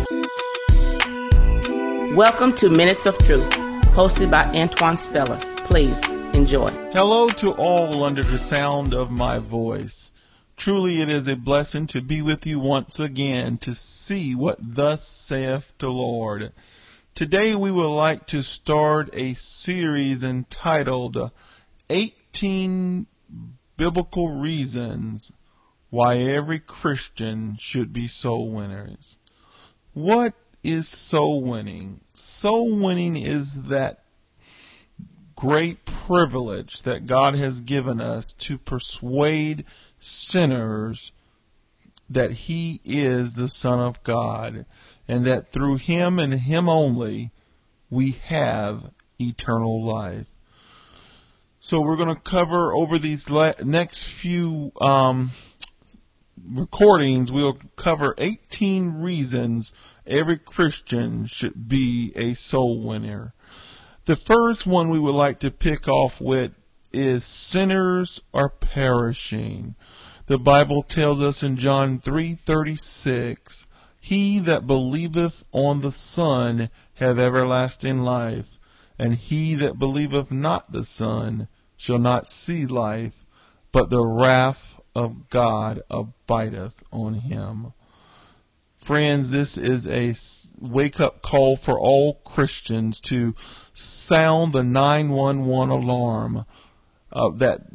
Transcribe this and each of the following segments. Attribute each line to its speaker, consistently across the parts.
Speaker 1: Welcome to Minutes of Truth, hosted by Antoine Speller. Please enjoy.
Speaker 2: Hello to all under the sound of my voice. Truly it is a blessing to be with you once again to see what thus saith the Lord. Today we would like to start a series entitled 18 Biblical Reasons Why Every Christian Should Be Soul Winners. What is soul winning? Soul winning is that great privilege that God has given us to persuade sinners that He is the Son of God, and that through Him and Him only we have eternal life. So we're going to cover over these next few recordings, we'll cover 18 reasons every Christian should be a soul winner. The first one we would like to pick off with is sinners are perishing. The Bible tells us in John 3:36, he that believeth on the Son have everlasting life, and he that believeth not the Son shall not see life, but the wrath of God abideth on him. Friends, this is a wake-up call for all Christians to sound the 911 alarm that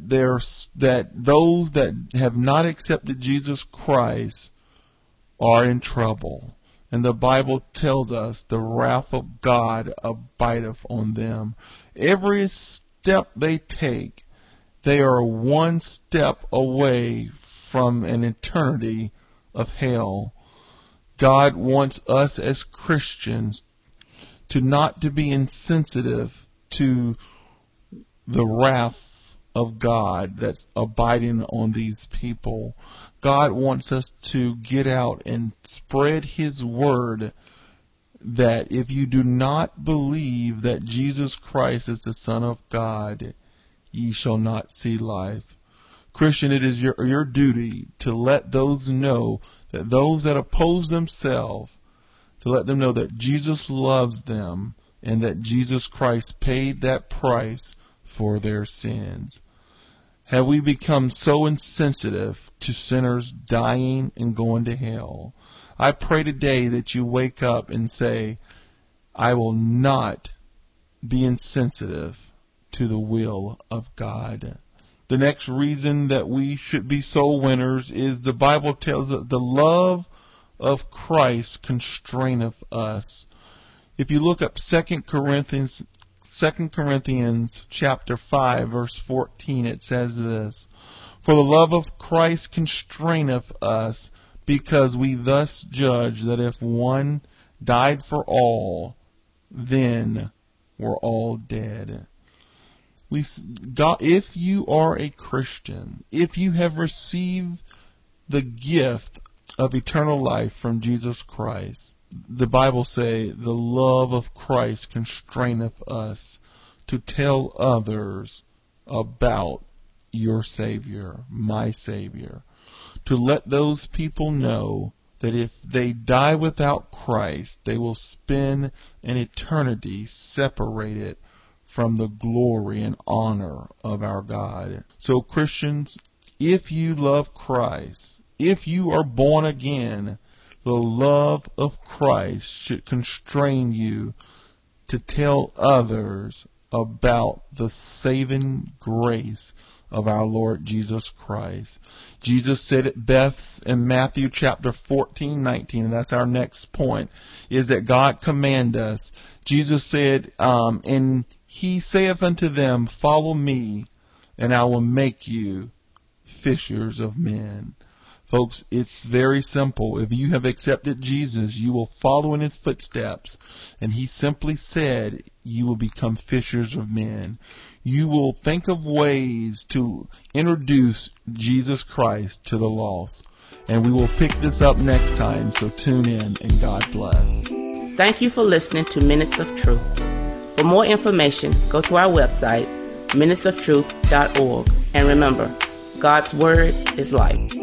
Speaker 2: those that have not accepted Jesus Christ are in trouble. And the Bible tells us the wrath of God abideth on them. Every step they take, they are one step away from an eternity of hell. God wants us as Christians to not to be insensitive to the wrath of God that's abiding on these people. God wants us to get out and spread His word that if you do not believe that Jesus Christ is the Son of God, ye shall not see life. Christian, it is your duty to let those know, that those that oppose themselves, to let them know that Jesus loves them and that Jesus Christ paid that price for their sins. Have we become so insensitive to sinners dying and going to hell? I pray today that you wake up and say, I will not be insensitive to the will of God. The next reason that we should be soul winners is the Bible tells us the love of Christ constraineth us. If you look up 2 Corinthians chapter 5 verse 14, it says this, for the love of Christ constraineth us, because we thus judge that if one died for all, then we're all dead. If you are a Christian, if you have received the gift of eternal life from Jesus Christ, the Bible say the love of Christ constraineth us to tell others about your Savior, my Savior. To let those people know that if they die without Christ, they will spend an eternity separated from the glory and honor of our God. So Christians, if you love Christ, if you are born again, the love of Christ should constrain you to tell others about the saving grace of our Lord Jesus Christ. Jesus said it best in Matthew chapter 14:19, and that's our next point, is that God command us. Jesus said, and He saith unto them, follow me, and I will make you fishers of men. Folks, it's very simple. If you have accepted Jesus, you will follow in His footsteps. And He simply said, you will become fishers of men. You will think of ways to introduce Jesus Christ to the lost. And we will pick this up next time, so tune in and God bless.
Speaker 1: Thank you for listening to Minutes of Truth. For more information, go to our website, minutesoftruth.org. And remember, God's Word is life.